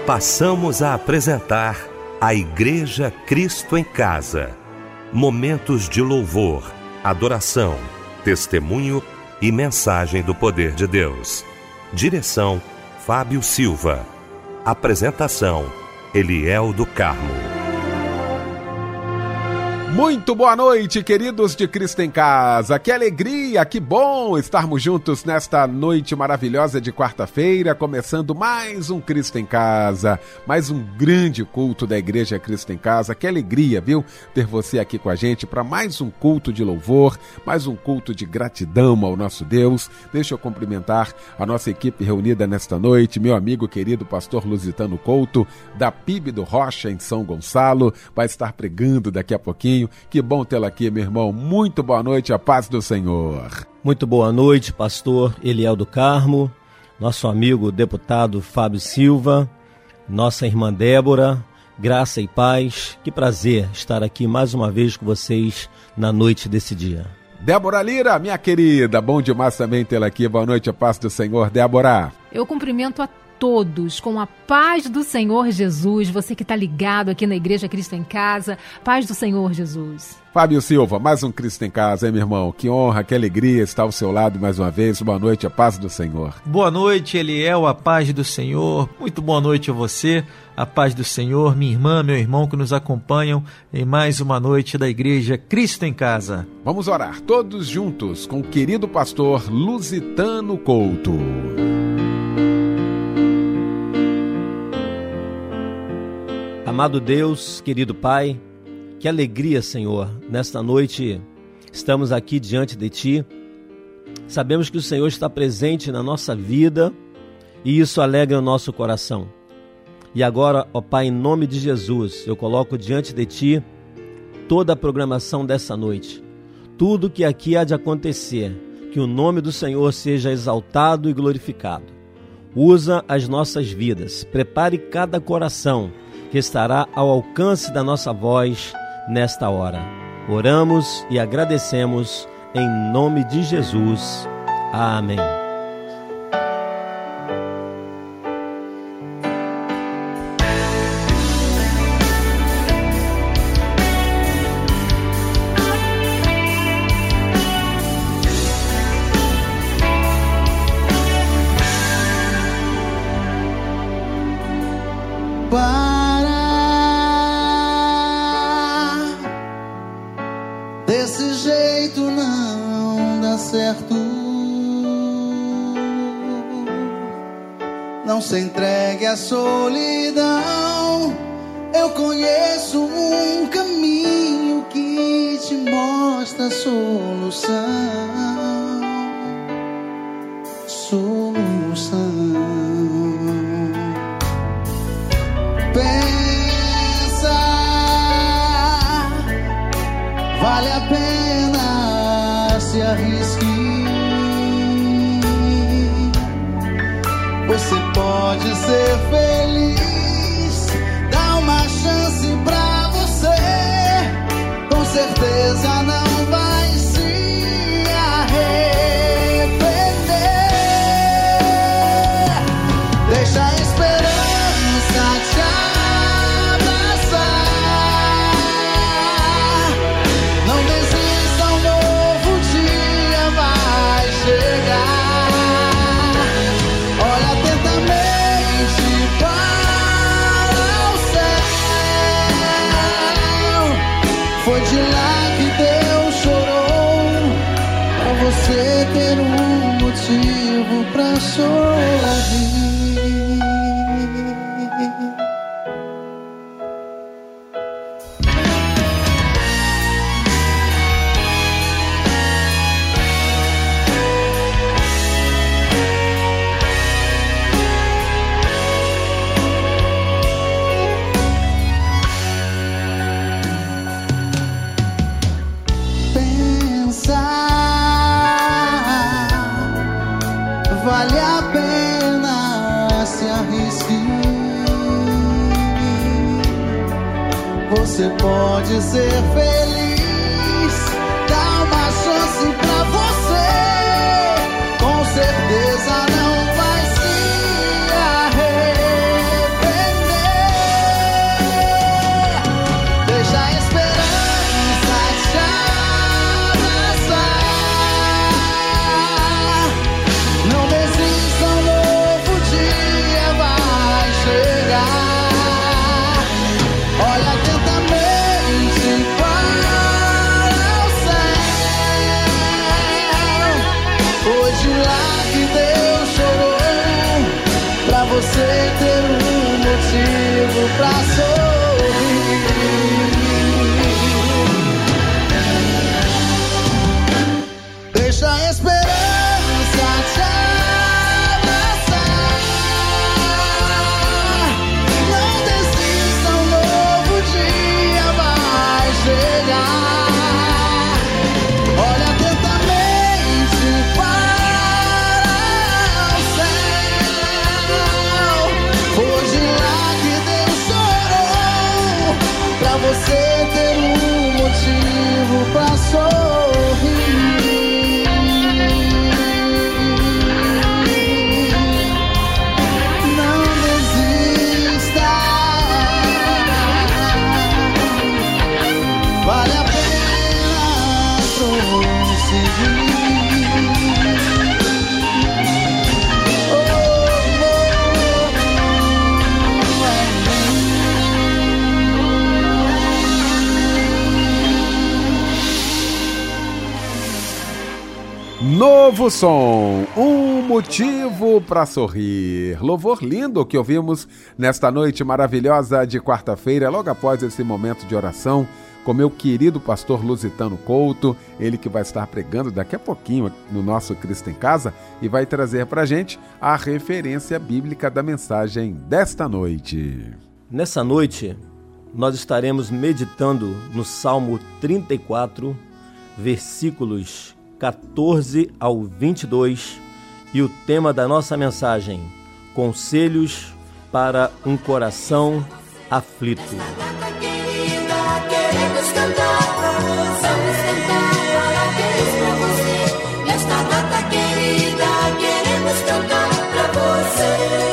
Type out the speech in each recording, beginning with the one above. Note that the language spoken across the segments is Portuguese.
Passamos a apresentar a Igreja Cristo em Casa. Momentos de louvor, adoração, testemunho e mensagem do poder de Deus. Direção: Fábio Silva. Apresentação: Eliel do Carmo. Muito boa noite, queridos de Cristo em Casa. Que alegria, que bom estarmos juntos nesta noite maravilhosa de quarta-feira, começando mais um Cristo em Casa, mais um grande culto da Igreja Cristo em Casa. Que alegria, viu, ter você aqui com a gente para mais um culto de louvor, mais um culto de gratidão ao nosso Deus. Deixa eu cumprimentar a nossa equipe reunida nesta noite, meu amigo querido pastor Lusitano Couto, da PIB do Rocha, em São Gonçalo, vai estar pregando daqui a pouquinho. Que bom tê-lo aqui, meu irmão. Muito boa noite, a paz do Senhor. Muito boa noite, pastor Eliel do Carmo, nosso amigo deputado Fábio Silva, nossa irmã Débora, graça e paz. Que prazer estar aqui mais uma vez com vocês na noite desse dia. Débora Lira, minha querida, bom demais também tê-la aqui. Boa noite, a paz do Senhor, Débora. Eu cumprimento a todos com a paz do Senhor Jesus, você que está ligado aqui na Igreja Cristo em Casa, paz do Senhor Jesus. Fábio Silva, mais um Cristo em Casa, hein, meu irmão? Que honra, que alegria estar ao seu lado mais uma vez. Boa noite, a paz do Senhor. Boa noite, Eliel, a paz do Senhor. Muito boa noite a você, a paz do Senhor, minha irmã, meu irmão que nos acompanham em mais uma noite da Igreja Cristo em Casa. Vamos orar todos juntos com o querido pastor Lusitano Couto. Amado Deus, querido Pai, que alegria, Senhor, nesta noite estamos aqui diante de Ti. Sabemos que o Senhor está presente na nossa vida e isso alegra o nosso coração. E agora, ó Pai, em nome de Jesus, eu coloco diante de Ti toda a programação dessa noite. Tudo que aqui há de acontecer, que o nome do Senhor seja exaltado e glorificado. Usa as nossas vidas, prepare cada coração que estará ao alcance da nossa voz nesta hora. Oramos e agradecemos em nome de Jesus. Amém. Desse jeito não dá certo. Não se entregue à solidão. Eu conheço um caminho que te mostra a solução. Pensa, vale a pena, se arrisque. Você pode ser feliz. Dá uma chance pra você. Com certeza não vai se arrepender. Deixa a esperança te abraçar. Não desista, um novo dia vai chegar. Olha atentamente para o céu. Foi de lá que Deus chorou, pra você ter um motivo pra sorrir. Vale a pena, se arrisque. Você pode ser feliz. Dá uma chance pra você. Com certeza não vai se arrepender. pra sorrir. Deixa a esperança te abraçar. Não desista, um novo dia vai chegar. Olha atentamente para o céu. Foi de lá que Deus chorou, pra você ter um motivo pra sorrir. Não desista, vale a pena prosseguir. Novo som, um motivo para sorrir. Louvor lindo que ouvimos nesta noite maravilhosa de quarta-feira, logo após esse momento de oração com meu querido pastor Lusitano Couto, ele que vai estar pregando daqui a pouquinho no nosso Cristo em Casa e vai trazer para a gente a referência bíblica da mensagem desta noite. Nessa noite, nós estaremos meditando no Salmo 34, versículos 14 ao 22, e o tema da nossa mensagem: conselhos para um coração aflito. Queremos cantar, vamos cantar, parabéns pra você. Nesta data querida, queremos cantar pra você.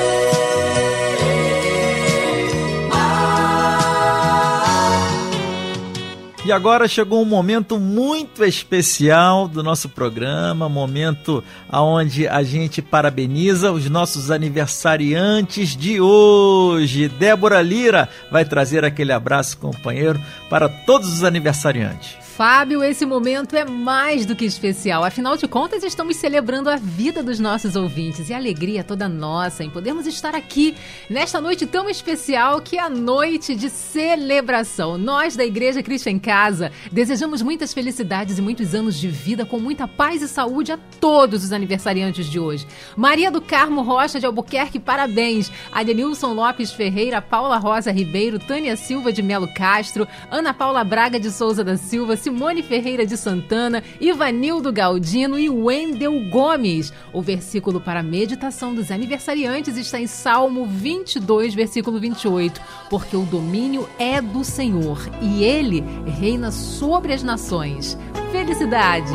E agora chegou um momento muito especial do nosso programa, momento onde a gente parabeniza os nossos aniversariantes de hoje. Débora Lira vai trazer aquele abraço, companheiro, para todos os aniversariantes. Fábio, esse momento é mais do que especial. Afinal de contas, estamos celebrando a vida dos nossos ouvintes e a alegria toda nossa em podermos estar aqui nesta noite tão especial que é a noite de celebração. Nós da Igreja Cristo em Casa desejamos muitas felicidades e muitos anos de vida com muita paz e saúde a todos os aniversariantes de hoje. Maria do Carmo Rocha de Albuquerque, parabéns. Adenilson Lopes Ferreira, Paula Rosa Ribeiro, Tânia Silva de Melo Castro, Ana Paula Braga de Souza da Silva, Simone Ferreira de Santana, Ivanildo Galdino e Wendel Gomes. O versículo para a meditação dos aniversariantes está em Salmo 22, versículo 28. Porque o domínio é do Senhor e Ele reina sobre as nações. Felicidades!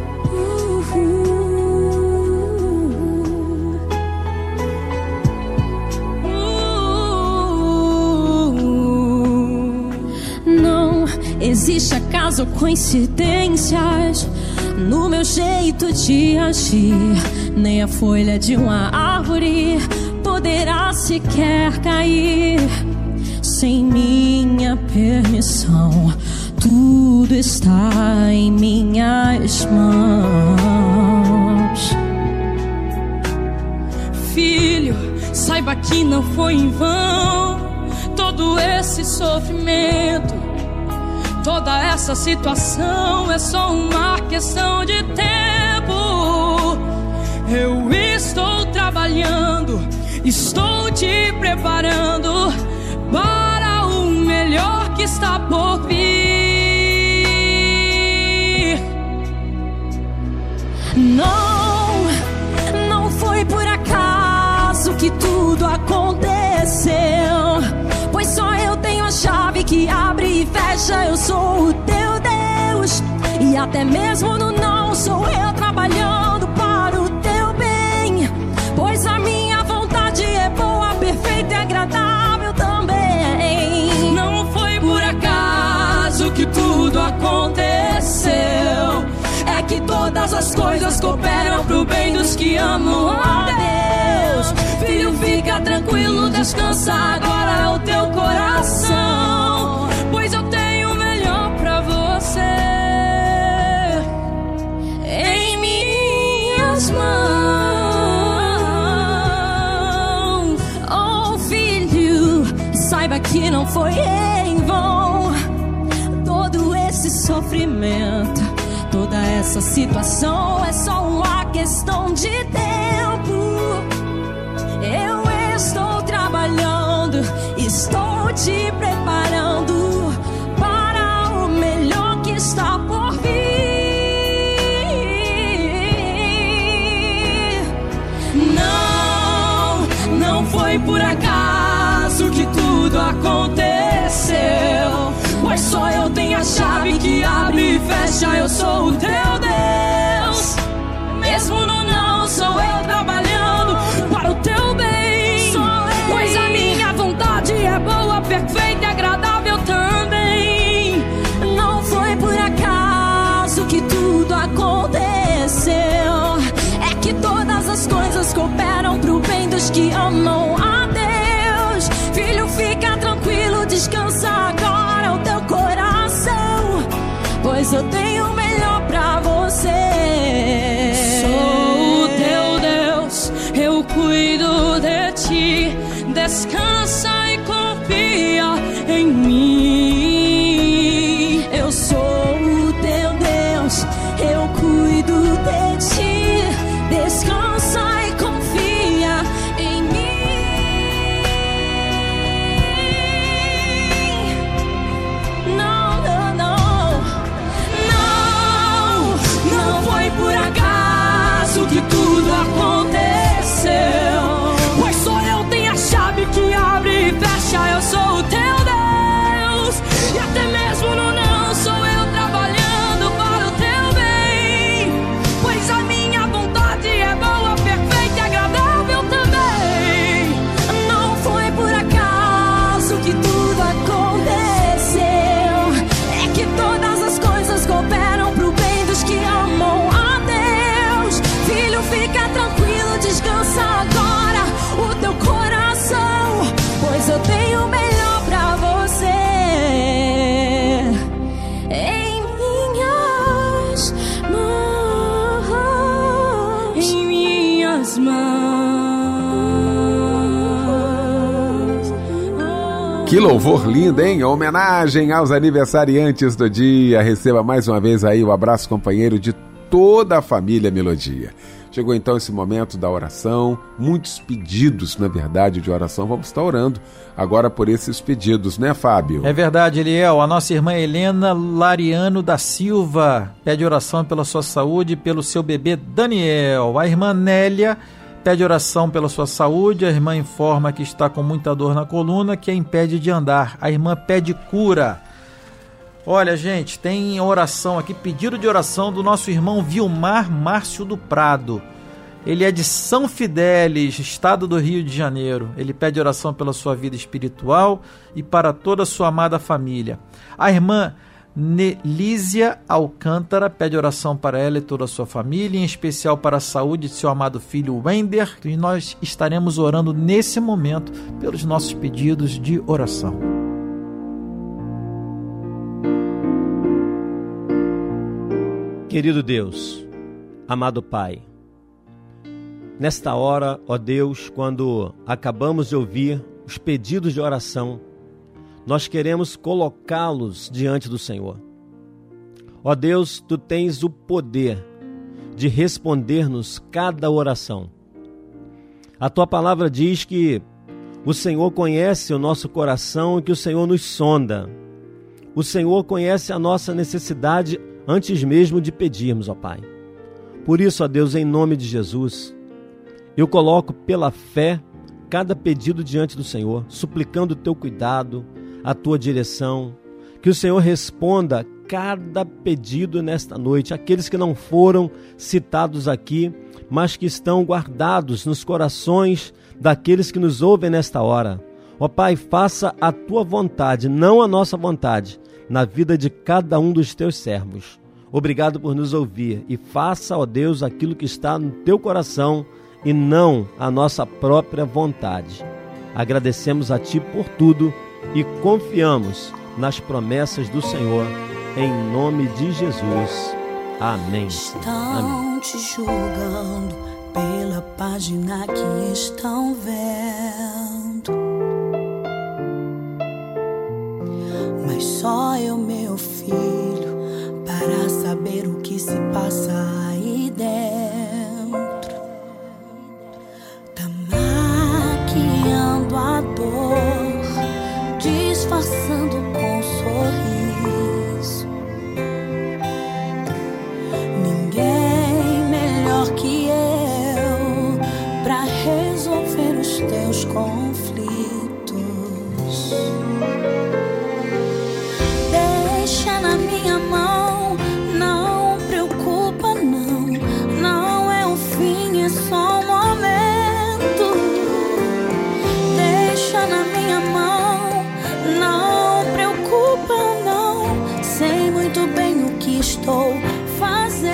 Existe acaso ou coincidências no meu jeito de agir? Nem a folha de uma árvore poderá sequer cair sem minha permissão. Tudo está em minhas mãos. Filho, saiba que não foi em vão todo esse sofrimento. Toda essa situação é só uma questão de tempo. Eu estou trabalhando, estou te preparando para o melhor que está por vir. Não foi por acaso que tudo aconteceu, pois só eu tenho a chave que abre e fecha. Eu sou o teu Deus, e até mesmo no não sou eu trabalhando para o teu bem, pois a minha vontade é boa, perfeita e agradável também. Não foi por acaso que tudo aconteceu, é que todas as coisas cooperam pro bem dos que amam a Deus. Filho, fica tranquilo, descansa agora o teu coração, pois eu tenho o melhor pra você em minhas mãos. Oh, filho, saiba não foi em vão. Todo esse sofrimento, toda essa situação é só uma questão de tempo. Eu estou trabalhando, estou te preparando para o melhor que está por vir. Não foi por acaso que tudo aconteceu, pois só eu tenho a chave que abre e fecha. Eu sou o teu Deus. Mesmo no não, sou eu trabalhando para o teu bem. Pois a minha vontade é boa, perfeita e agradável também. Não foi por acaso que tudo aconteceu. É que todas as coisas cooperam pro bem dos que amam a Deus. Filho, fica tranquilo, descansa agora o teu coração, pois eu tenho o melhor pra você. Sou o teu Deus, eu cuido de ti. Descansa e confia em mim. Eu sou o teu Deus, eu cuido de ti. Descansa e confia em mim. Não, não, não. Não foi por acaso que tudo aconteceu, pois só eu tenho a chave que abre e fecha. Eu sou o teu Deus. E até mesmo no não, sou eu trabalhando para o teu bem, pois a minha vontade é boa, perfeita e agradável também. Não foi por acaso que tudo aconteceu. É que todas as coisas cooperam pro bem dos que amam a Deus. Filho, fica tranquilo, descansa agora o teu coração, pois eu tenho o melhor pra você. Em minhas mãos, em minhas mãos. Que louvor lindo, hein? Homenagem aos aniversariantes do dia. Receba mais uma vez aí o abraço companheiro de toda a família Melodia. Chegou então esse momento da oração, muitos pedidos, na verdade, de oração. Vamos estar orando agora por esses pedidos, né, Fábio? É verdade, Eliel. A nossa irmã Helena Lariano da Silva pede oração pela sua saúde e pelo seu bebê Daniel. A irmã Nélia pede oração pela sua saúde. A irmã informa que está com muita dor na coluna que a impede de andar. A irmã pede cura. Olha, gente, tem oração aqui, pedido de oração do nosso irmão Vilmar Márcio do Prado. Ele é de São Fidélis, estado do Rio de Janeiro. Ele pede oração pela sua vida espiritual e para toda a sua amada família. A irmã Nelísia Alcântara pede oração para ela e toda a sua família, em especial para a saúde de seu amado filho Wender, e nós estaremos orando nesse momento pelos nossos pedidos de oração. Querido Deus, amado Pai, nesta hora, ó Deus, quando acabamos de ouvir os pedidos de oração, nós queremos colocá-los diante do Senhor. Ó Deus, Tu tens o poder de responder-nos cada oração. A Tua palavra diz que o Senhor conhece o nosso coração e que o Senhor nos sonda. O Senhor conhece a nossa necessidade antes mesmo de pedirmos, ó Pai. Por isso, ó Deus, em nome de Jesus, eu coloco pela fé cada pedido diante do Senhor, suplicando o Teu cuidado, a Tua direção, que o Senhor responda cada pedido nesta noite, aqueles que não foram citados aqui, mas que estão guardados nos corações daqueles que nos ouvem nesta hora. Ó Pai, faça a Tua vontade, não a nossa vontade, na vida de cada um dos Teus servos. Obrigado por nos ouvir e faça, ó Deus, aquilo que está no Teu coração e não a nossa própria vontade. Agradecemos a Ti por tudo e confiamos nas promessas do Senhor, em nome de Jesus. Amém. Estão te julgando pela página que estão vendo. só eu, meu filho, para saber o que se passa aí dentro. Tá maquiando a dor, disfarçando com sorriso. Ninguém melhor que eu pra resolver os teus conflitos. Deixa na minha mão, não preocupa não, não é o fim, é só um momento. Deixa na minha mão, não preocupa não, sei muito bem o que estou fazendo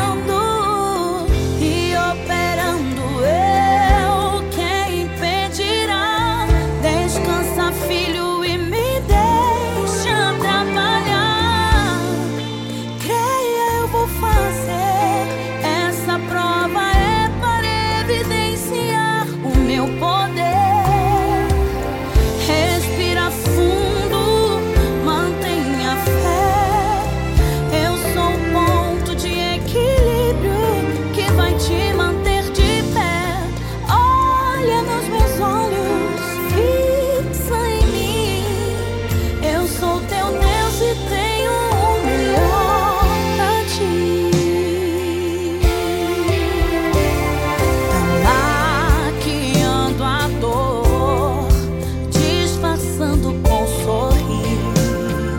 e operando eu, quem impedirá? Descansa, filho, e me deixa trabalhar. Creia, eu vou fazer, essa prova é para evidenciar o meu poder. Respira fundo, mantenha fé, eu sou o ponto de equilíbrio que vai te manter de pé. Olha nos meus olhos, fixa em mim, eu sou teu Deus e tenho o melhor pra ti. Tá maquiando a dor, disfarçando com sorriso.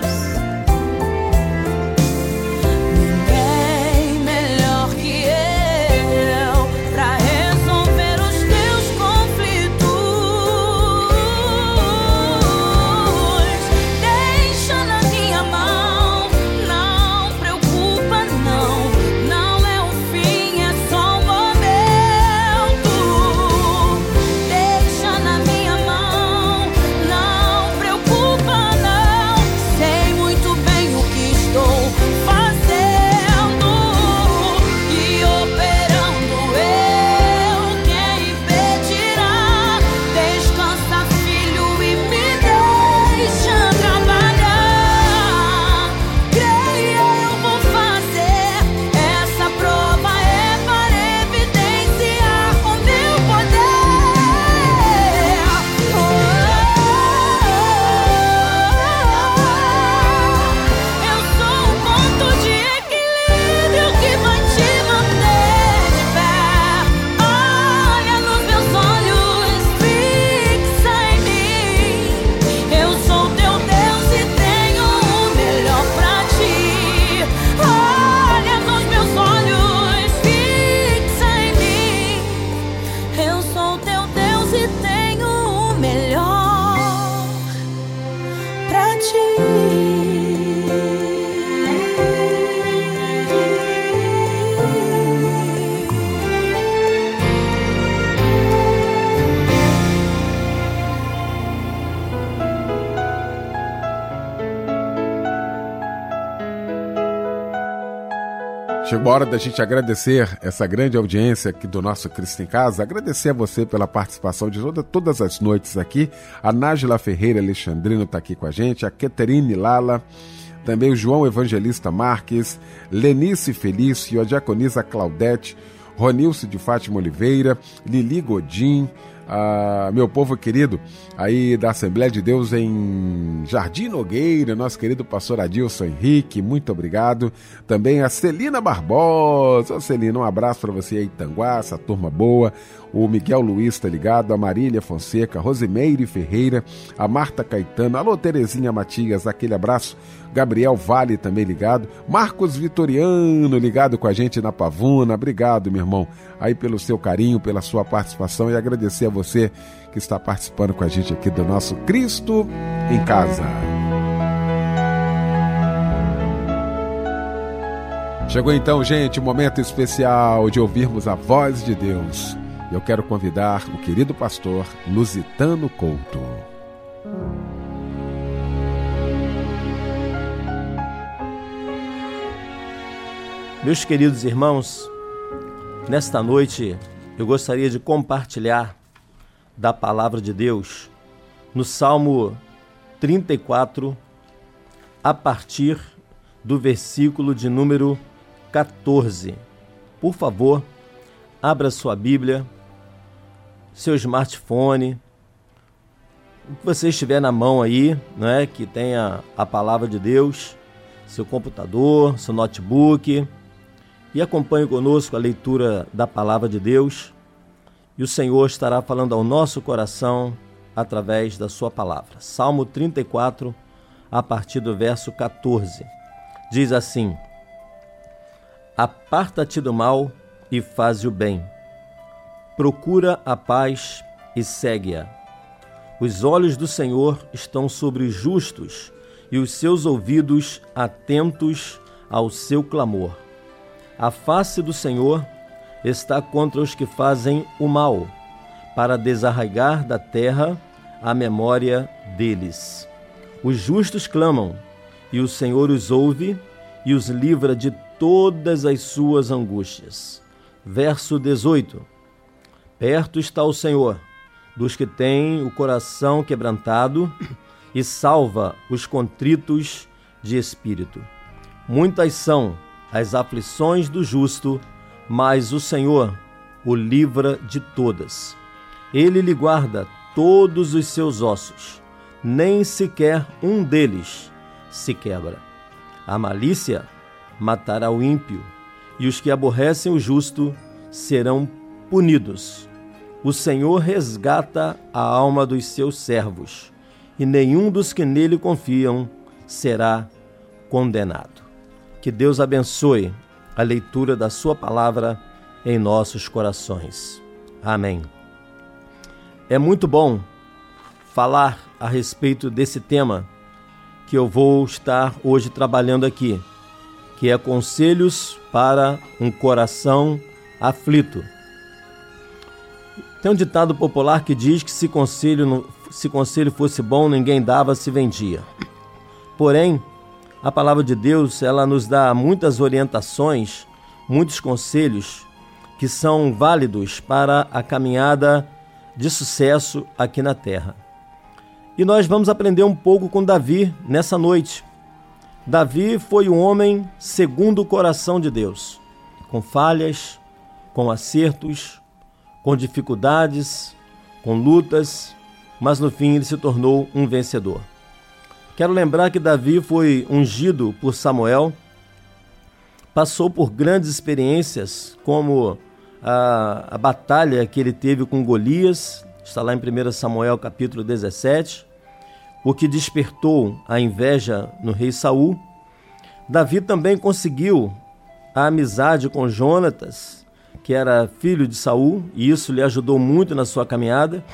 Ninguém melhor que eu pra resolver os teus conflitos. Deixa na minha mão, não preocupa não, não é o fim, é só um momento. Deixa na minha mão, não preocupa não, sei muito bem o que estou fazendo e operando eu, quem impedirá? Descansa, filho, e me deixa trabalhar. Creia, eu vou fazer, essa prova é para evidenciar o meu poder. Eu sou um ponto de equilíbrio que vai te manter de pé. Olha nos meus olhos, fixa em mim, eu sou teu Deus e tenho o melhor pra ti. Olha nos meus olhos, fixa em mim, eu sou teu Deus e tenho o melhor pra Chegou a hora da gente agradecer essa grande audiência aqui do nosso Cristo em Casa, agradecer a você pela participação de todas as noites aqui. A Nájila Ferreira Alexandrino está aqui com a gente, a Keterine Lala, também o João Evangelista Marques, Lenice Felício, a Diaconisa Claudete, Ronilce de Fátima Oliveira, Lili Godin, meu povo querido aí da Assembleia de Deus em Jardim Nogueira, nosso querido pastor Adilson Henrique, muito obrigado. Também a Celina Barbosa. Ô Celina, um abraço para você aí, Tanguá, essa turma boa. O Miguel Luiz tá ligado, a Marília Fonseca, a Rosimeire Ferreira, a Marta Caetano, alô Terezinha Matias, aquele abraço. Gabriel Vale também ligado, Marcos Vitoriano ligado com a gente na Pavuna, obrigado meu irmão aí pelo seu carinho, pela sua participação, e agradecer a você que está participando com a gente aqui do nosso Cristo em Casa. Chegou então, gente, o momento especial de ouvirmos a voz de Deus. Eu quero convidar o querido pastor Lusitano Couto. Meus queridos irmãos, nesta noite eu gostaria de compartilhar da palavra de Deus no Salmo 34, a partir do versículo de número 14. Por favor, abra sua Bíblia, seu smartphone, o que você estiver na mão aí, né, que tenha a palavra de Deus, seu computador, seu notebook, e acompanhe conosco a leitura da palavra de Deus, e o Senhor estará falando ao nosso coração através da sua palavra. Salmo 34, a partir do verso 14, diz assim: Aparta-te do mal e faze o bem, procura a paz e segue-a. Os olhos do Senhor estão sobre os justos e os seus ouvidos atentos ao seu clamor. A face do Senhor está contra os que fazem o mal, para desarraigar da terra a memória deles. Os justos clamam, e o Senhor os ouve e os livra de todas as suas angústias. Verso 18. Perto está o Senhor dos que têm o coração quebrantado e salva os contritos de espírito. Muitas são as aflições do justo, mas o Senhor o livra de todas. Ele lhe guarda todos os seus ossos, nem sequer um deles se quebra. A malícia matará o ímpio, e os que aborrecem o justo serão punidos. O Senhor resgata a alma dos seus servos, e nenhum dos que nele confiam será condenado. Que Deus abençoe a leitura da sua palavra em nossos corações. Amém. É muito bom falar a respeito desse tema que eu vou estar hoje trabalhando aqui, que é conselhos para um coração aflito. Tem um ditado popular que diz que se conselho fosse bom, ninguém dava, se vendia. Porém, a palavra de Deus, ela nos dá muitas orientações, muitos conselhos que são válidos para a caminhada de sucesso aqui na terra. E nós vamos aprender um pouco com Davi nessa noite. Davi foi um homem segundo o coração de Deus, com falhas, com acertos, com dificuldades, com lutas, mas no fim ele se tornou um vencedor. Quero lembrar que Davi foi ungido por Samuel, passou por grandes experiências, como a batalha que ele teve com Golias, está lá em 1 Samuel capítulo 17, o que despertou a inveja no rei Saul. Davi também conseguiu a amizade com Jonatas, que era filho de Saul, e isso lhe ajudou muito na sua caminhada.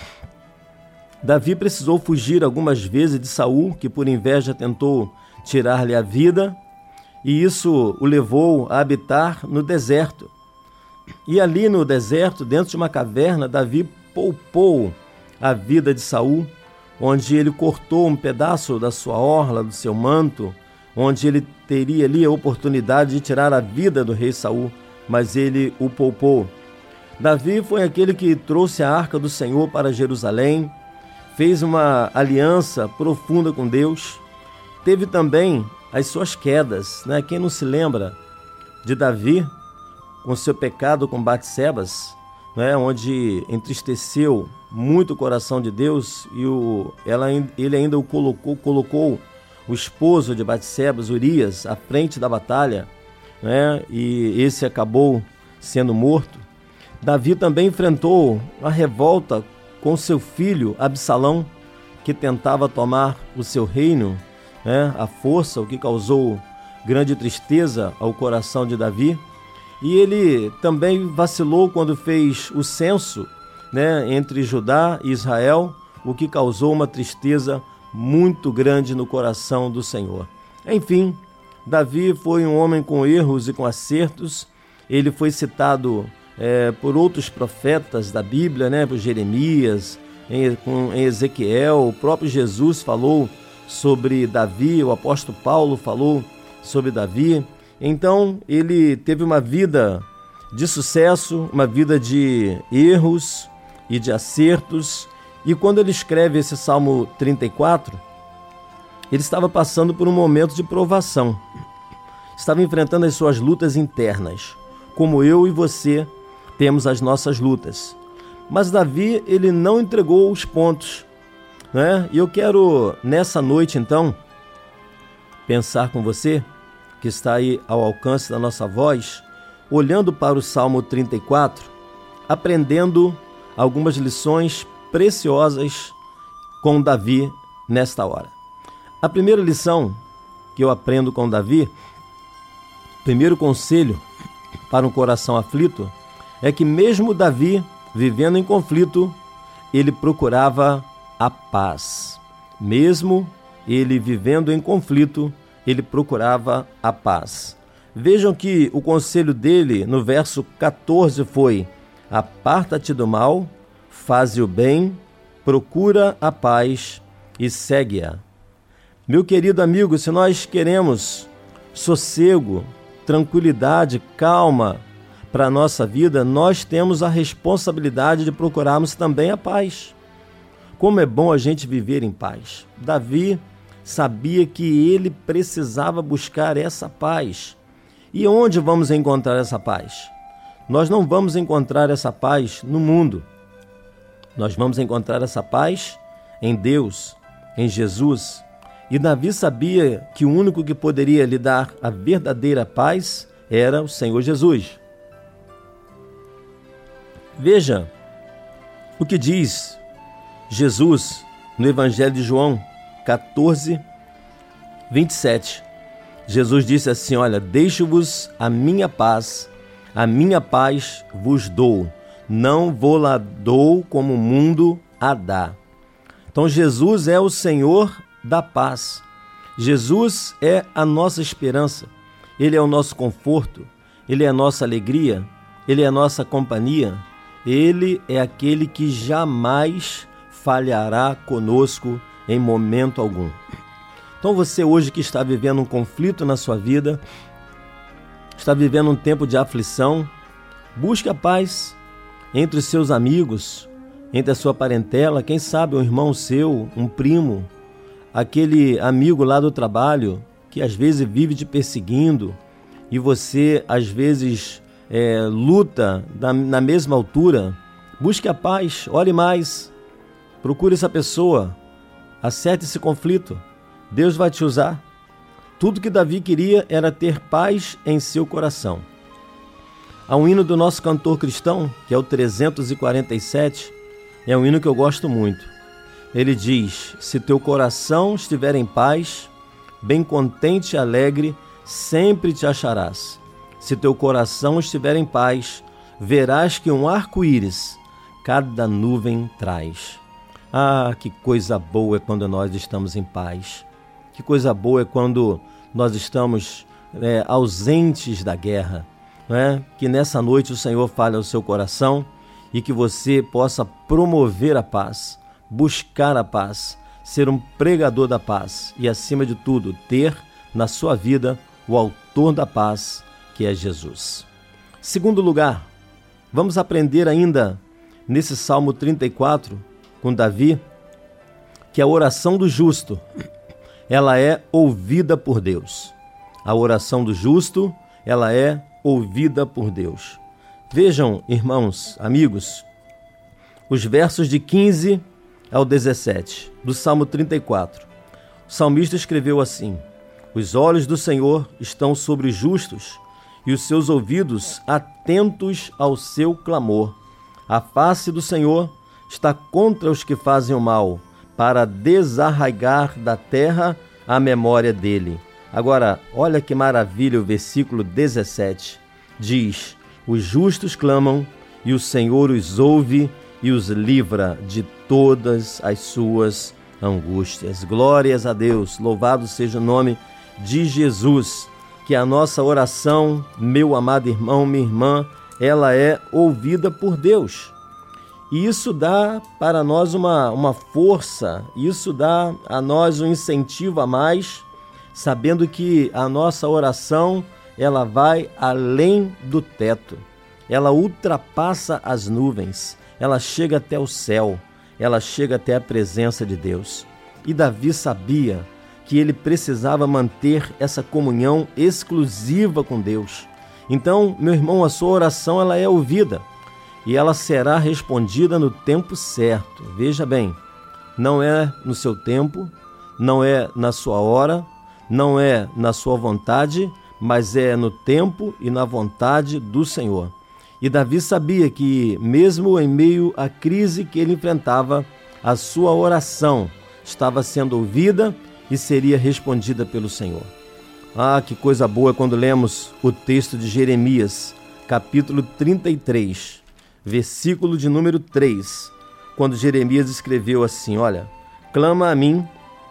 Davi precisou fugir algumas vezes de Saul, que por inveja tentou tirar-lhe a vida, e isso o levou a habitar no deserto. E ali no deserto, dentro de uma caverna, Davi poupou a vida de Saul, onde ele cortou um pedaço da sua orla, do seu manto, onde ele teria ali a oportunidade de tirar a vida do rei Saul, mas ele o poupou. Davi foi aquele que trouxe a arca do Senhor para Jerusalém, fez uma aliança profunda com Deus, teve também as suas quedas, né? Quem não se lembra de Davi com seu pecado com Batsebas, né? Onde entristeceu muito o coração de Deus e ele ainda o colocou o esposo de Batsebas, Urias, à frente da batalha, né? E esse acabou sendo morto. Davi também enfrentou a revolta com seu filho Absalão, que tentava tomar o seu reino, né, à força, o que causou grande tristeza ao coração de Davi. E ele também vacilou quando fez o censo, né, entre Judá e Israel, o que causou uma tristeza muito grande no coração do Senhor. Enfim, Davi foi um homem com erros e com acertos. Ele foi citado por outros profetas da Bíblia, né, por Jeremias, em Ezequiel. O próprio Jesus falou sobre Davi, o apóstolo Paulo falou sobre Davi. Então ele teve uma vida de sucesso, uma vida de erros e de acertos. E quando ele escreve esse Salmo 34, ele estava passando por um momento de provação. Estava enfrentando as suas lutas internas, como eu e você temos as nossas lutas. Mas Davi, ele não entregou os pontos, né? E eu quero, nessa noite, então, pensar com você, que está aí ao alcance da nossa voz, olhando para o Salmo 34, aprendendo algumas lições preciosas com Davi nesta hora. A primeira lição que eu aprendo com Davi, primeiro conselho para um coração aflito, é que mesmo Davi, vivendo em conflito, ele procurava a paz. Mesmo ele vivendo em conflito, ele procurava a paz. Vejam que o conselho dele no verso 14 foi: aparta-te do mal, faze o bem, procura a paz e segue-a. Meu querido amigo, se nós queremos sossego, tranquilidade, calma para a nossa vida, nós temos a responsabilidade de procurarmos também a paz. Como é bom a gente viver em paz. Davi sabia que ele precisava buscar essa paz. E onde vamos encontrar essa paz? Nós não vamos encontrar essa paz no mundo. Nós vamos encontrar essa paz em Deus, em Jesus. E Davi sabia que o único que poderia lhe dar a verdadeira paz era o Senhor Jesus. Veja o que diz Jesus no Evangelho de João 14, 27. Jesus disse assim: olha, deixo-vos a minha paz vos dou, não vou lá dou como o mundo a dá. Então Jesus é o Senhor da paz. Jesus é a nossa esperança, Ele é o nosso conforto, Ele é a nossa alegria, Ele é a nossa companhia, Ele é aquele que jamais falhará conosco em momento algum. Então você hoje que está vivendo um conflito na sua vida, está vivendo um tempo de aflição, busque a paz entre os seus amigos, entre a sua parentela, quem sabe um irmão seu, um primo, aquele amigo lá do trabalho que às vezes vive te perseguindo e você às vezes luta na mesma altura. Busque a paz, ore mais, procure essa pessoa, acerte esse conflito. Deus vai te usar. Tudo que Davi queria era ter paz em seu coração. Há um hino do nosso cantor cristão, que é o 347, é um hino que eu gosto muito. Ele diz: se teu coração estiver em paz, bem contente e alegre, sempre te acharás. Se teu coração estiver em paz, verás que um arco-íris cada nuvem traz. Ah, que coisa boa é quando nós estamos em paz. Que coisa boa é quando nós estamos ausentes da guerra. Não é? Que nessa noite o Senhor fale ao seu coração e que você possa promover a paz, buscar a paz, ser um pregador da paz e, acima de tudo, ter na sua vida o autor da paz, que é Jesus. Segundo lugar, vamos aprender ainda nesse Salmo 34 com Davi, que a oração do justo, ela é ouvida por Deus. A oração do justo, ela é ouvida por Deus. Vejam, irmãos, amigos, os versos de 15 ao 17 do Salmo 34. O salmista escreveu assim: os olhos do Senhor estão sobre os justos e os seus ouvidos atentos ao seu clamor. A face do Senhor está contra os que fazem o mal, para desarraigar da terra a memória dele. Agora, olha que maravilha o versículo 17. Diz: os justos clamam e o Senhor os ouve e os livra de todas as suas angústias. Glórias a Deus, louvado seja o nome de Jesus. Que a nossa oração, meu amado irmão, minha irmã, ela é ouvida por Deus. E isso dá para nós uma força, isso dá a nós um incentivo a mais, sabendo que a nossa oração, ela vai além do teto, ela ultrapassa as nuvens, ela chega até o céu, ela chega até a presença de Deus. E Davi sabia que ele precisava manter essa comunhão exclusiva com Deus. Então, meu irmão, a sua oração ela é ouvida e ela será respondida no tempo certo. Veja bem, não é no seu tempo, não é na sua hora, não é na sua vontade, mas é no tempo e na vontade do Senhor. E Davi sabia que, mesmo em meio à crise que ele enfrentava, a sua oração estava sendo ouvida e seria respondida pelo Senhor. Ah, que coisa boa quando lemos o texto de Jeremias, capítulo 33, versículo de número 3, quando Jeremias escreveu assim: olha, clama a mim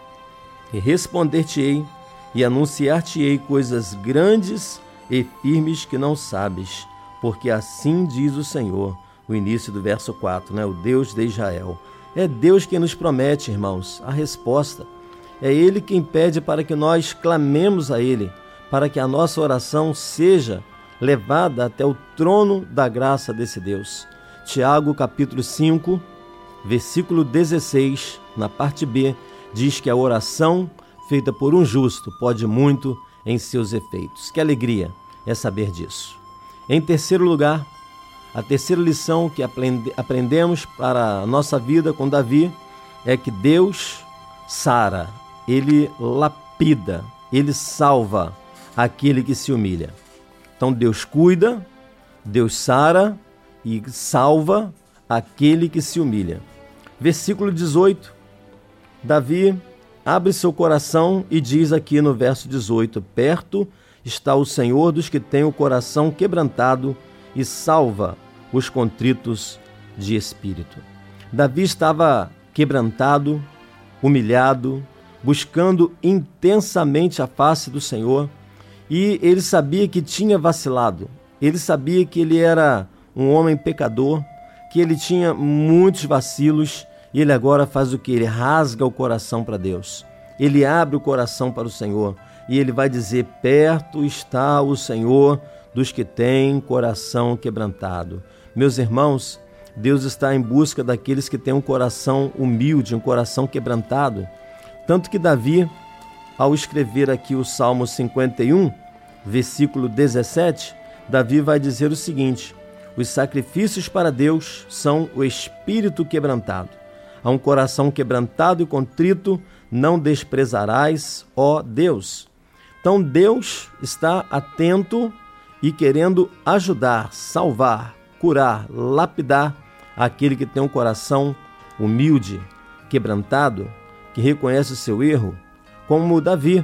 e responder-te-ei e anunciar-te-ei coisas grandes e firmes que não sabes, porque assim diz o Senhor. O início do verso 4, né? O Deus de Israel. É Deus quem nos promete, irmãos, a resposta. É Ele quem pede para que nós clamemos a Ele, para que a nossa oração seja levada até o trono da graça desse Deus. Tiago, capítulo 5, versículo 16, na parte B, diz que a oração feita por um justo pode muito em seus efeitos. Que alegria é saber disso. Em terceiro lugar, a terceira lição que aprendemos para a nossa vida com Davi é que Deus sara, Ele lapida, Ele salva aquele que se humilha. Então Deus cuida, Deus sara e salva aquele que se humilha. Versículo 18, Davi abre seu coração e diz aqui no verso 18: perto está o Senhor dos que têm o coração quebrantado e salva os contritos de espírito. Davi estava quebrantado, humilhado, buscando intensamente a face do Senhor, e ele sabia que tinha vacilado. Ele sabia que ele era um homem pecador, que ele tinha muitos vacilos, e ele agora faz o que? Ele rasga o coração para Deus. Ele abre o coração para o Senhor e ele vai dizer: perto está o Senhor dos que têm coração quebrantado. Meus irmãos, Deus está em busca daqueles que têm um coração humilde, um coração quebrantado. Tanto que Davi, ao escrever aqui o Salmo 51, versículo 17, Davi vai dizer o seguinte: os sacrifícios para Deus são o espírito quebrantado. A um coração quebrantado e contrito não desprezarás, ó Deus. Então Deus está atento e querendo ajudar, salvar, curar, lapidar aquele que tem um coração humilde, quebrantado, que reconhece o seu erro, como Davi,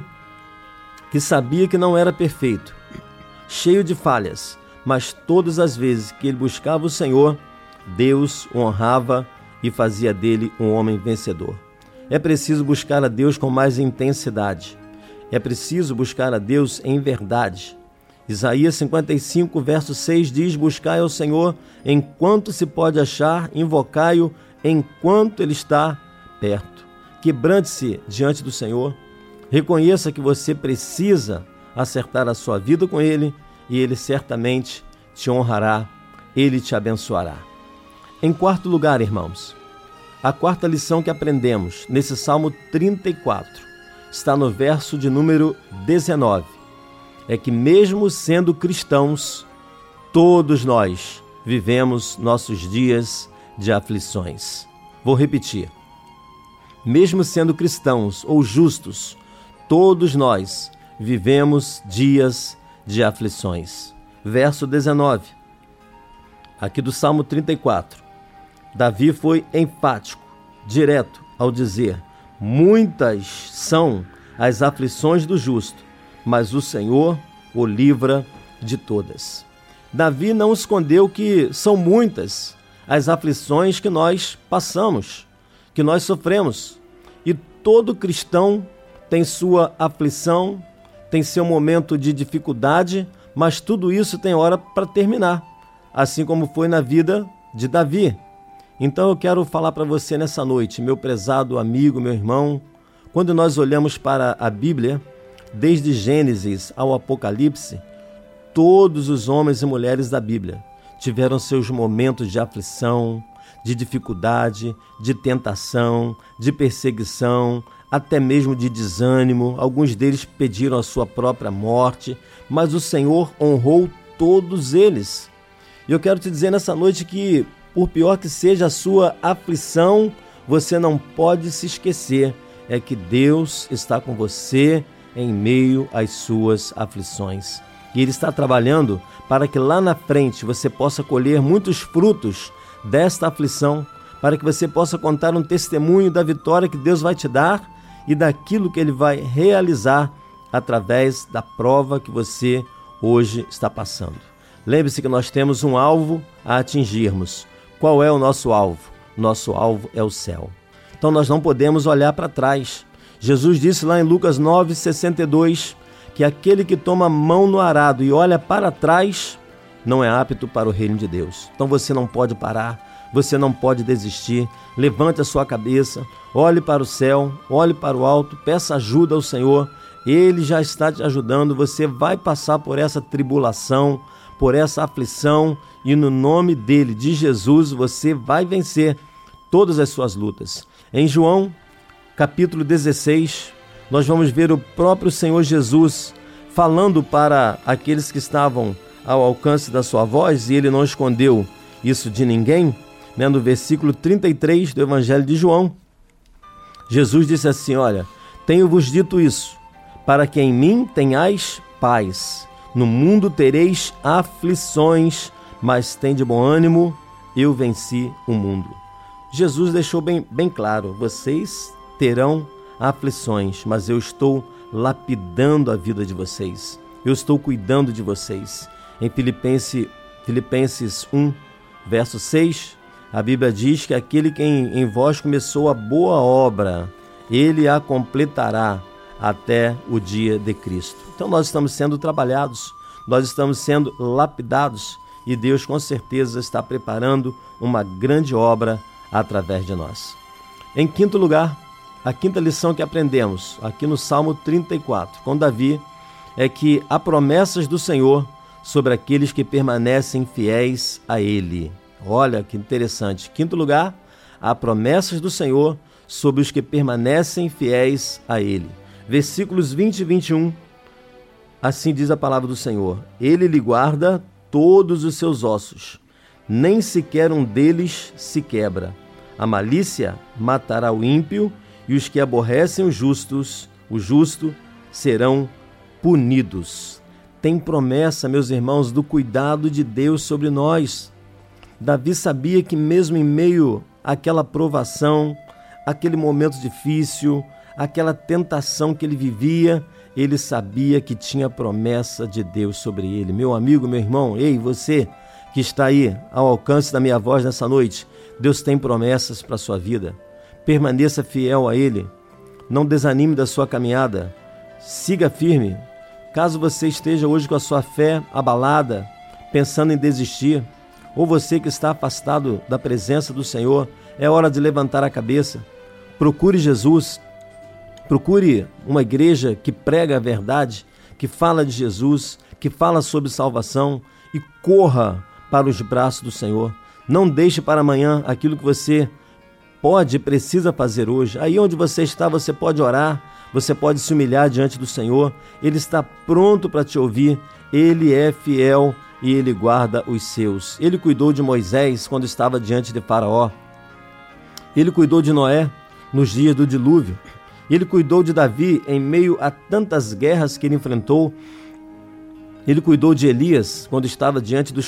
que sabia que não era perfeito, cheio de falhas, mas todas as vezes que ele buscava o Senhor, Deus o honrava e fazia dele um homem vencedor. É preciso buscar a Deus com mais intensidade. É preciso buscar a Deus em verdade. Isaías 55, verso 6 diz: buscai ao Senhor enquanto se pode achar, invocai-o enquanto Ele está perto. Quebrante-se diante do Senhor, reconheça que você precisa acertar a sua vida com Ele e Ele certamente te honrará, Ele te abençoará. Em quarto lugar, irmãos, a quarta lição que aprendemos nesse Salmo 34 está no verso de número 19. É que mesmo sendo cristãos, todos nós vivemos nossos dias de aflições. Vou repetir. Mesmo sendo cristãos ou justos, todos nós vivemos dias de aflições. Verso 19, aqui do Salmo 34. Davi foi enfático, direto ao dizer: muitas são as aflições do justo, mas o Senhor o livra de todas. Davi não escondeu que são muitas as aflições que nós passamos, que nós sofremos. E todo cristão tem sua aflição, tem seu momento de dificuldade, mas tudo isso tem hora para terminar, assim como foi na vida de Davi. Então eu quero falar para você nessa noite, meu prezado amigo, meu irmão, quando nós olhamos para a Bíblia, desde Gênesis ao Apocalipse, todos os homens e mulheres da Bíblia tiveram seus momentos de aflição, de dificuldade, de tentação, de perseguição, até mesmo de desânimo. Alguns deles pediram a sua própria morte, mas o Senhor honrou todos eles. E eu quero te dizer nessa noite que, por pior que seja a sua aflição, você não pode se esquecer, é que Deus está com você em meio às suas aflições. E Ele está trabalhando para que lá na frente você possa colher muitos frutos desta aflição, para que você possa contar um testemunho da vitória que Deus vai te dar e daquilo que Ele vai realizar através da prova que você hoje está passando. Lembre-se que nós temos um alvo a atingirmos. Qual é o nosso alvo? Nosso alvo é o céu. Então nós não podemos olhar para trás. Jesus disse lá em Lucas 9:62 que aquele que toma a mão no arado e olha para trás não é apto para o reino de Deus. Então você não pode parar, você não pode desistir. Levante a sua cabeça, olhe para o céu, olhe para o alto, peça ajuda ao Senhor. Ele já está te ajudando. Você vai passar por essa tribulação, por essa aflição, e no nome dele, de Jesus, você vai vencer todas as suas lutas. Em João, capítulo 16, nós vamos ver o próprio Senhor Jesus falando para aqueles que estavam ao alcance da sua voz, e ele não escondeu isso de ninguém, né? No versículo 33 do Evangelho de João, Jesus disse assim: olha, tenho-vos dito isso, para que em mim tenhais paz. No mundo tereis aflições, mas tende bom ânimo, eu venci o mundo. Jesus deixou bem claro, vocês terão aflições, mas eu estou lapidando a vida de vocês. Eu estou cuidando de vocês. Em Filipenses 1, verso 6, a Bíblia diz que aquele que em vós começou a boa obra, ele a completará até o dia de Cristo. Então nós estamos sendo trabalhados, nós estamos sendo lapidados, e Deus com certeza está preparando uma grande obra através de nós. Em quinto lugar, a quinta lição que aprendemos aqui no Salmo 34, com Davi, é que há promessas do Senhor sobre aqueles que permanecem fiéis a Ele. Olha que interessante. Quinto lugar, há promessas do Senhor sobre os que permanecem fiéis a Ele. Versículos 20 e 21, assim diz a palavra do Senhor: Ele lhe guarda todos os seus ossos, nem sequer um deles se quebra. A malícia matará o ímpio, e os que aborrecem o justo serão punidos. Tem promessa, meus irmãos, do cuidado de Deus sobre nós. Davi sabia que mesmo em meio àquela provação, aquele momento difícil, aquela tentação que ele vivia, ele sabia que tinha promessa de Deus sobre ele. Meu amigo, meu irmão, ei, você que está aí ao alcance da minha voz nessa noite, Deus tem promessas para a sua vida. Permaneça fiel a Ele. Não desanime da sua caminhada. Siga firme. Caso você esteja hoje com a sua fé abalada, pensando em desistir, ou você que está afastado da presença do Senhor, é hora de levantar a cabeça. Procure Jesus. Procure uma igreja que prega a verdade, que fala de Jesus, que fala sobre salvação, e corra para os braços do Senhor. Não deixe para amanhã aquilo que você pode e precisa fazer hoje. Aí onde você está, você pode orar, você pode se humilhar diante do Senhor. Ele está pronto para te ouvir. Ele é fiel e Ele guarda os seus. Ele cuidou de Moisés quando estava diante de Faraó. Ele cuidou de Noé nos dias do dilúvio. Ele cuidou de Davi em meio a tantas guerras que ele enfrentou. Ele cuidou de Elias quando estava diante dos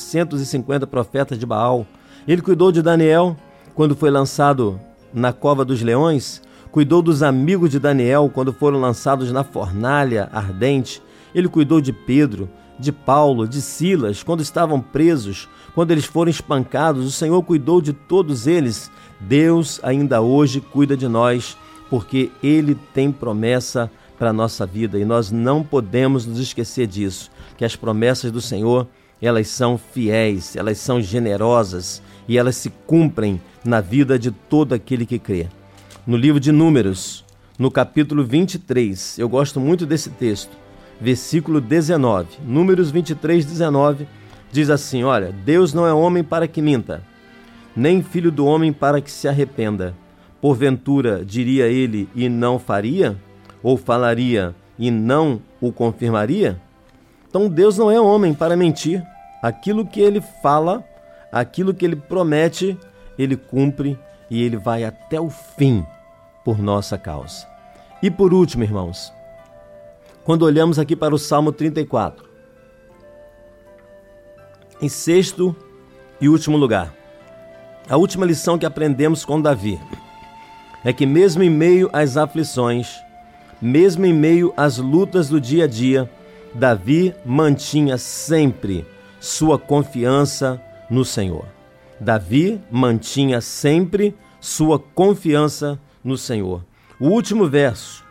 450 profetas de Baal. Ele cuidou de Daniel quando foi lançado na cova dos leões. Cuidou dos amigos de Daniel quando foram lançados na fornalha ardente. Ele cuidou de Pedro, de Paulo, de Silas, quando estavam presos, quando eles foram espancados. O Senhor cuidou de todos eles. Deus ainda hoje cuida de nós, porque Ele tem promessa para a nossa vida, e nós não podemos nos esquecer disso, que as promessas do Senhor, elas são fiéis, elas são generosas, e elas se cumprem na vida de todo aquele que crê. No livro de Números, no capítulo 23, eu gosto muito desse texto, versículo 19, Números 23, 19, diz assim: olha, Deus não é homem para que minta, nem filho do homem para que se arrependa. Porventura, diria ele e não faria? Ou falaria e não o confirmaria? Então Deus não é homem para mentir. Aquilo que ele fala, aquilo que ele promete, ele cumpre e ele vai até o fim por nossa causa. E por último, irmãos, quando olhamos aqui para o Salmo 34, em sexto e último lugar, a última lição que aprendemos com Davi é que mesmo em meio às aflições, mesmo em meio às lutas do dia a dia, Davi mantinha sempre sua confiança no Senhor. Davi mantinha sempre sua confiança no Senhor. O último verso,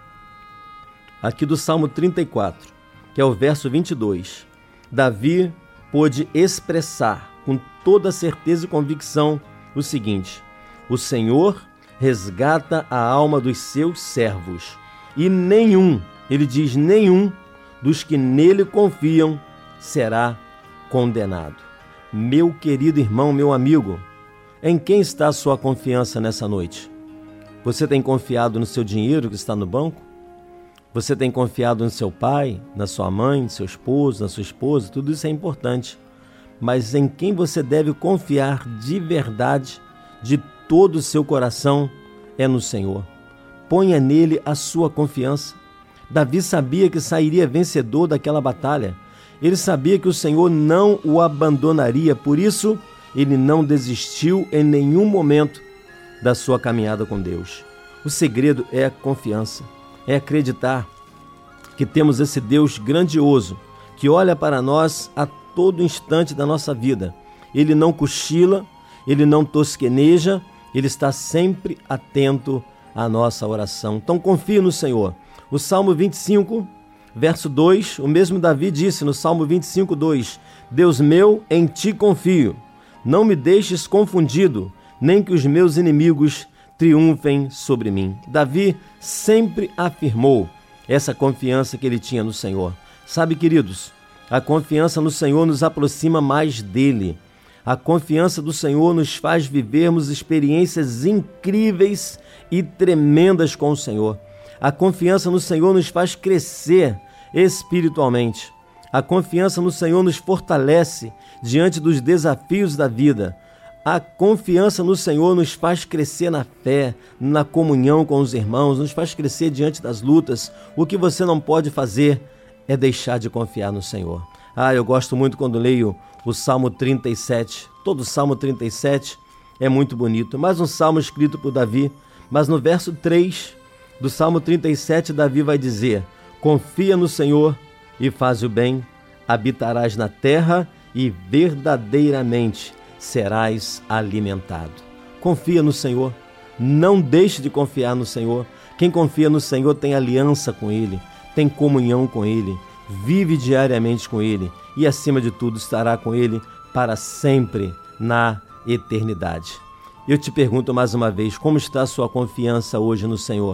aqui do Salmo 34, que é o verso 22, Davi pôde expressar com toda certeza e convicção o seguinte: o Senhor resgata a alma dos seus servos, e nenhum, ele diz, nenhum dos que nele confiam será condenado. Meu querido irmão, meu amigo, em quem está a sua confiança nessa noite? Você tem confiado no seu dinheiro que está no banco? Você tem confiado no seu pai, na sua mãe, no seu esposo, na sua esposa? Tudo isso é importante. Mas em quem você deve confiar de verdade, de todo o seu coração, é no Senhor. Ponha nele a sua confiança. Davi sabia que sairia vencedor daquela batalha. Ele sabia que o Senhor não o abandonaria, por isso ele não desistiu em nenhum momento da sua caminhada com Deus. O segredo é a confiança, é acreditar que temos esse Deus grandioso que olha para nós a todo instante da nossa vida. Ele não cochila, ele não tosqueneja, ele está sempre atento à nossa oração. Então confie no Senhor. O Salmo 25, verso 2, o mesmo Davi disse no Salmo 25, 2: Deus meu, em ti confio, não me deixes confundido, nem que os meus inimigos triunfem sobre mim. Davi sempre afirmou essa confiança que ele tinha no Senhor. Sabe, queridos, a confiança no Senhor nos aproxima mais dele. A confiança do Senhor nos faz vivermos experiências incríveis e tremendas com o Senhor. A confiança no Senhor nos faz crescer espiritualmente. A confiança no Senhor nos fortalece diante dos desafios da vida. A confiança no Senhor nos faz crescer na fé, na comunhão com os irmãos, nos faz crescer diante das lutas. O que você não pode fazer é deixar de confiar no Senhor. Eu gosto muito quando leio o Salmo 37. Todo o Salmo 37 é muito bonito. Mais um salmo escrito por Davi, mas no verso 3 do Salmo 37, Davi vai dizer: confia no Senhor e faz o bem, habitarás na terra e verdadeiramente serás alimentado. Confia no Senhor, não deixe de confiar no Senhor. Quem confia no Senhor tem aliança com Ele, tem comunhão com Ele, vive diariamente com Ele e, acima de tudo, estará com Ele para sempre na eternidade. Eu te pergunto mais uma vez, como está a sua confiança hoje no Senhor?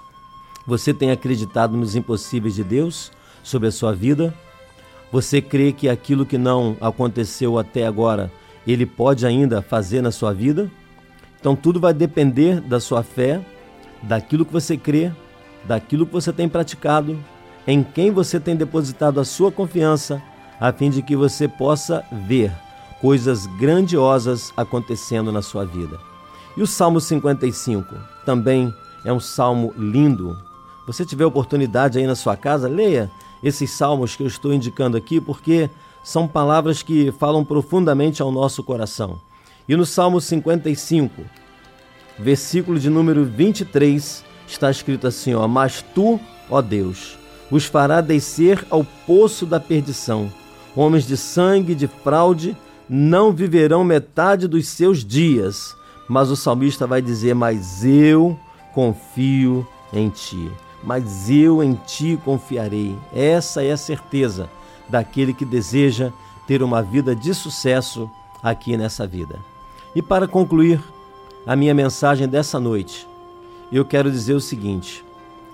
Você tem acreditado nos impossíveis de Deus sobre a sua vida? Você crê que aquilo que não aconteceu até agora, Ele pode ainda fazer na sua vida? Então tudo vai depender da sua fé, daquilo que você crê, daquilo que você tem praticado, em quem você tem depositado a sua confiança, a fim de que você possa ver coisas grandiosas acontecendo na sua vida. E o Salmo 55 também é um salmo lindo. Você tiver oportunidade aí na sua casa, leia esses salmos que eu estou indicando aqui, porque são palavras que falam profundamente ao nosso coração. E no Salmo 55, versículo de número 23, está escrito assim: mas tu, ó Deus, os fará descer ao poço da perdição. Homens de sangue e de fraude não viverão metade dos seus dias. Mas o salmista vai dizer: mas eu confio em ti. Mas eu em ti confiarei. Essa é a certeza daquele que deseja ter uma vida de sucesso aqui nessa vida. E para concluir a minha mensagem dessa noite, eu quero dizer o seguinte: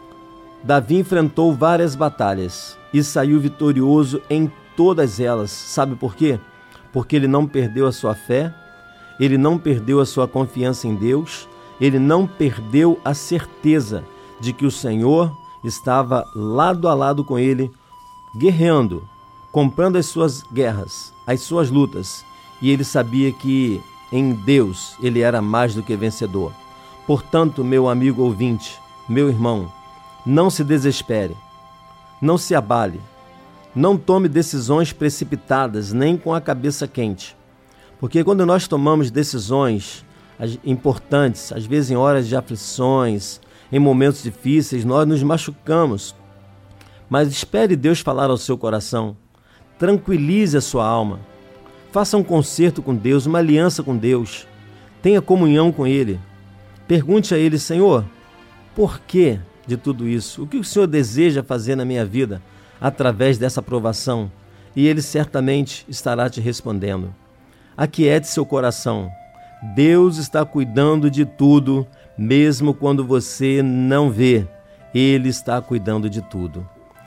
Davi enfrentou várias batalhas e saiu vitorioso em todas elas. Sabe por quê? Porque ele não perdeu a sua fé, ele não perdeu a sua confiança em Deus, ele não perdeu a certeza de que o Senhor estava lado a lado com ele, guerreando, comprando as suas guerras, as suas lutas, e ele sabia que em Deus ele era mais do que vencedor. Portanto, meu amigo ouvinte, meu irmão, não se desespere, não se abale, não tome decisões precipitadas, nem com a cabeça quente. Porque quando nós tomamos decisões importantes, às vezes em horas de aflições, em momentos difíceis, nós nos machucamos. Mas espere Deus falar ao seu coração, tranquilize a sua alma, faça um concerto com Deus, uma aliança com Deus, tenha comunhão com Ele. Pergunte a Ele: Senhor, por que de tudo isso? O que o Senhor deseja fazer na minha vida através dessa provação? E Ele certamente estará te respondendo. Aquiete seu coração. Deus está cuidando de tudo, mesmo quando você não vê. Ele está cuidando de tudo.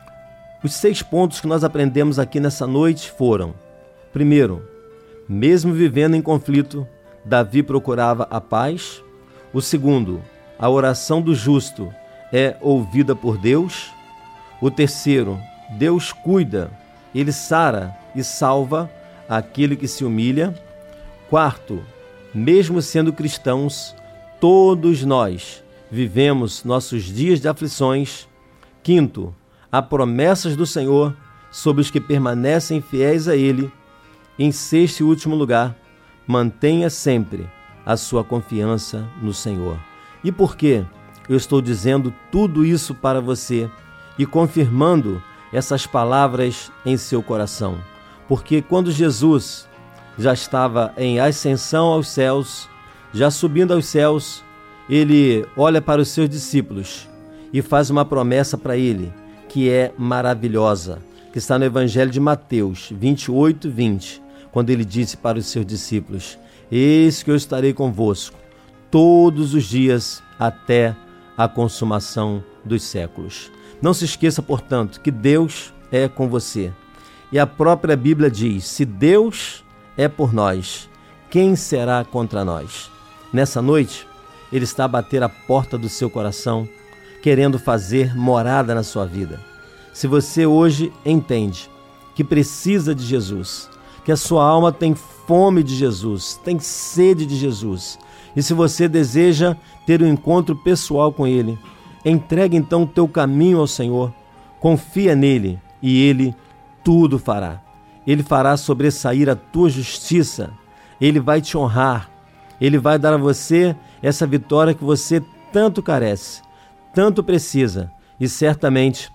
Os 6 pontos que nós aprendemos aqui nessa noite foram: primeiro, mesmo vivendo em conflito, Davi procurava a paz. O segundo, a oração do justo é ouvida por Deus. O terceiro, Deus cuida, Ele sara e salva aquele que se humilha. Quarto, mesmo sendo cristãos, todos nós vivemos nossos dias de aflições. Quinto, há promessas do Senhor sobre os que permanecem fiéis a Ele. Em sexto e último lugar, mantenha sempre a sua confiança no Senhor. E por que eu estou dizendo tudo isso para você e confirmando essas palavras em seu coração? Porque quando Jesus já estava em ascensão aos céus, já subindo aos céus, Ele olha para os seus discípulos e faz uma promessa para ele, que é maravilhosa, que está no Evangelho de Mateus 28:20, quando Ele disse para os seus discípulos: eis que eu estarei convosco todos os dias até a consumação dos séculos. Não se esqueça, portanto, que Deus é com você. E a própria Bíblia diz: se Deus é por nós, quem será contra nós? Nessa noite, Ele está a bater a porta do seu coração, querendo fazer morada na sua vida. Se você hoje entende que precisa de Jesus, que a sua alma tem fome de Jesus, tem sede de Jesus, e se você deseja ter um encontro pessoal com Ele, entregue então o teu caminho ao Senhor, confia nele e Ele tudo fará. Ele fará sobressair a tua justiça, Ele vai te honrar, Ele vai dar a você essa vitória que você tanto carece, tanto precisa, e certamente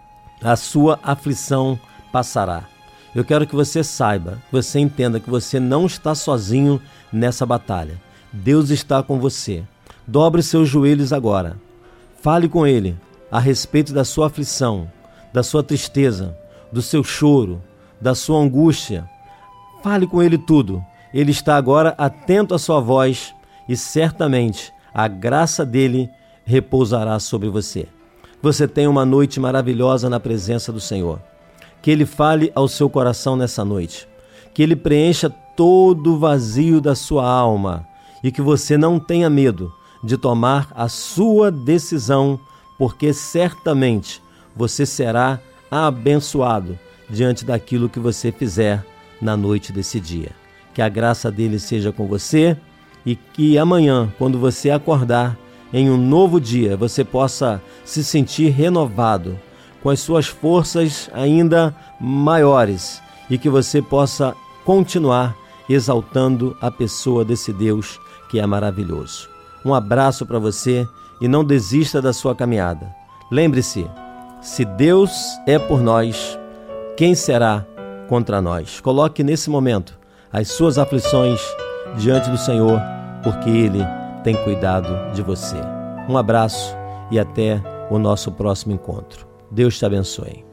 a sua aflição passará. Eu quero que você saiba, que você entenda que você não está sozinho nessa batalha. Deus está com você. Dobre seus joelhos agora. Fale com Ele a respeito da sua aflição, da sua tristeza, do seu choro, da sua angústia. Fale com Ele tudo. Ele está agora atento à sua voz e certamente a graça dEle repousará sobre você. Você tenha uma noite maravilhosa na presença do Senhor. Que Ele fale ao seu coração nessa noite. Que Ele preencha todo o vazio da sua alma e que você não tenha medo de tomar a sua decisão, porque certamente você será abençoado diante daquilo que você fizer na noite desse dia. Que a graça dEle seja com você e que amanhã, quando você acordar em um novo dia, você possa se sentir renovado, com as suas forças ainda maiores, e que você possa continuar exaltando a pessoa desse Deus que é maravilhoso. Um abraço para você e não desista da sua caminhada. Lembre-se, se Deus é por nós, quem será contra nós? Coloque nesse momento as suas aflições diante do Senhor, porque Ele tem cuidado de você. Um abraço e até o nosso próximo encontro. Deus te abençoe.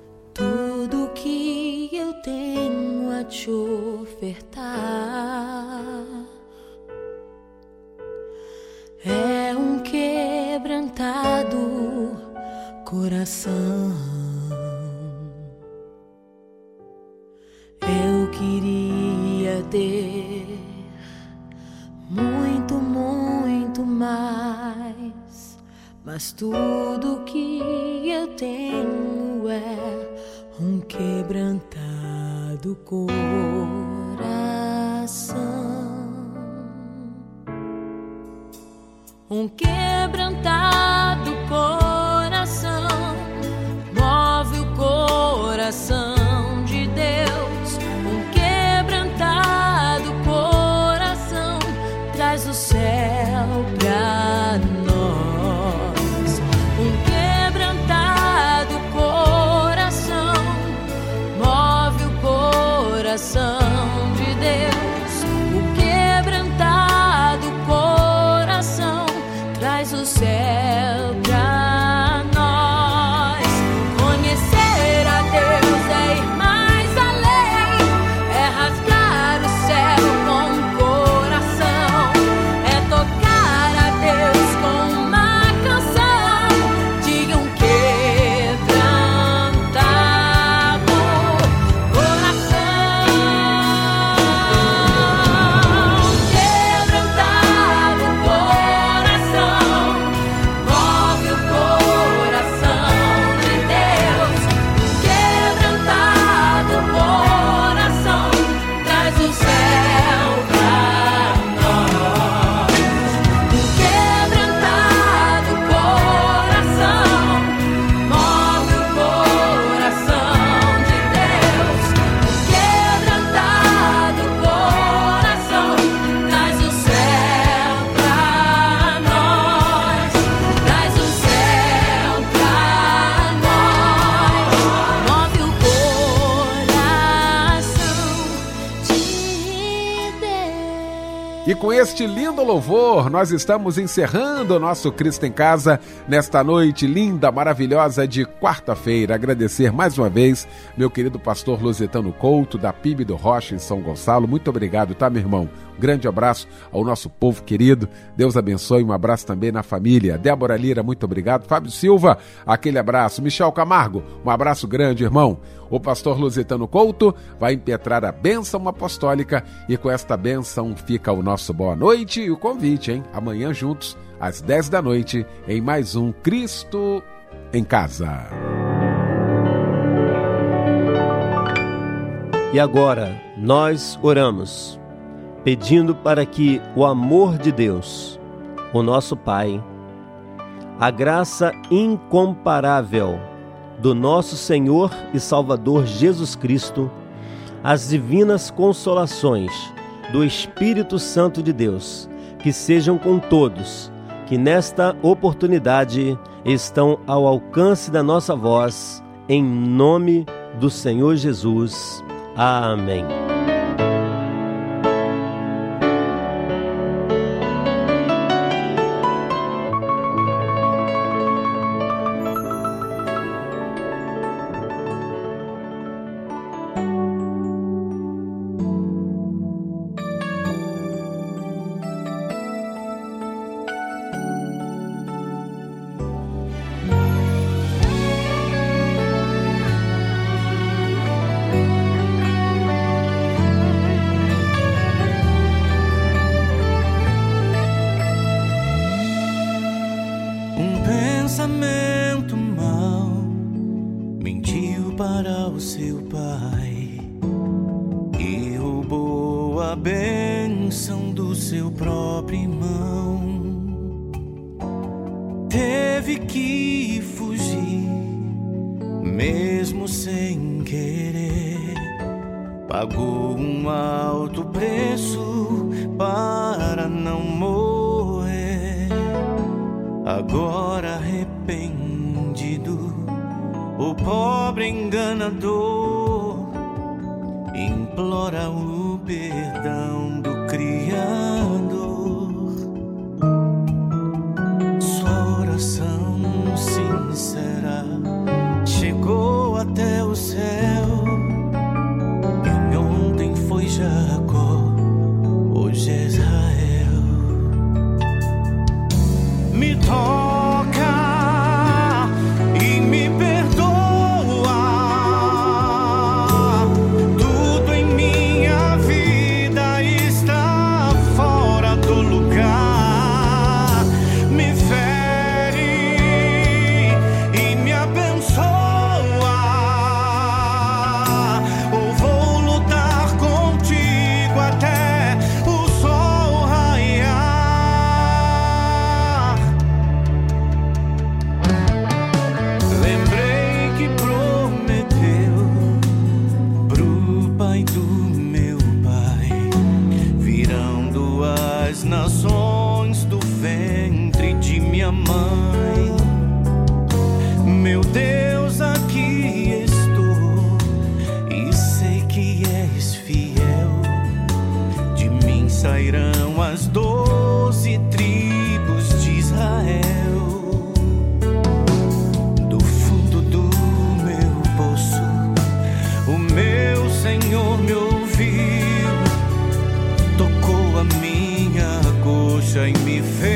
Tudo que eu tenho a te ofertar é um quebrantado coração. Eu queria ter mas tudo que eu tenho é um quebrantado coração. Um quebrantado coração move o coração de Deus. Um quebrantado coração traz o céu pra nós. Um quebrantado coração move o coração de Deus. O quebrantado coração traz o céu pra nós. Conhecer a Deus é ir mais além, é rasgar o céu com o coração, é tocar a Deus com uma canção de um quebrantado coração. Quebrantado coração move o coração de Deus. Quebrantado coração traz o céu pra nós. Quebrantado coração move o coração de Deus. Quebrantado coração traz o céu pra nós. Traz o céu pra nós. Move o coração de Deus. E com este lindo louvor, nós estamos encerrando o nosso Cristo em Casa nesta noite linda, maravilhosa de quarta-feira. Agradecer mais uma vez meu querido pastor Lusitano Couto, da PIB do Rocha, em São Gonçalo. Muito obrigado, tá, meu irmão? Grande abraço ao nosso povo querido. Deus abençoe. Um abraço também na família. Débora Lira, muito obrigado. Fábio Silva, aquele abraço. Michel Camargo, um abraço grande, irmão. O pastor Lusitano Couto vai impetrar a bênção apostólica e com esta bênção fica o nosso boa noite e o convite, hein? Amanhã juntos, às 10 da noite, em mais um Cristo em Casa. E agora, nós oramos, pedindo para que o amor de Deus, o nosso Pai, a graça incomparável do nosso Senhor e Salvador Jesus Cristo, as divinas consolações do Espírito Santo de Deus, que sejam com todos, que nesta oportunidade estão ao alcance da nossa voz, em nome do Senhor Jesus. Amém. Pensamento mau mentiu para o seu pai e roubou a bênção do seu próprio irmão. Teve que fugir, mesmo sem querer. Pagou um alto preço para não morrer. Agora arrependido, o pobre enganador implora o perdão do Criador. Sua oração sincera chegou até o céu. Quem ontem foi Jacó, hoje é Israel. Me toca e me perdoa. Tudo em minha vida está fora. as nações do ventre de minha mãe. Meu Deus, aqui estou e sei que és fiel. De mim sairão as 12 tribos de Israel. Do fundo do meu poço, o meu Senhor me ouviu, tocou a minha coxa e me fez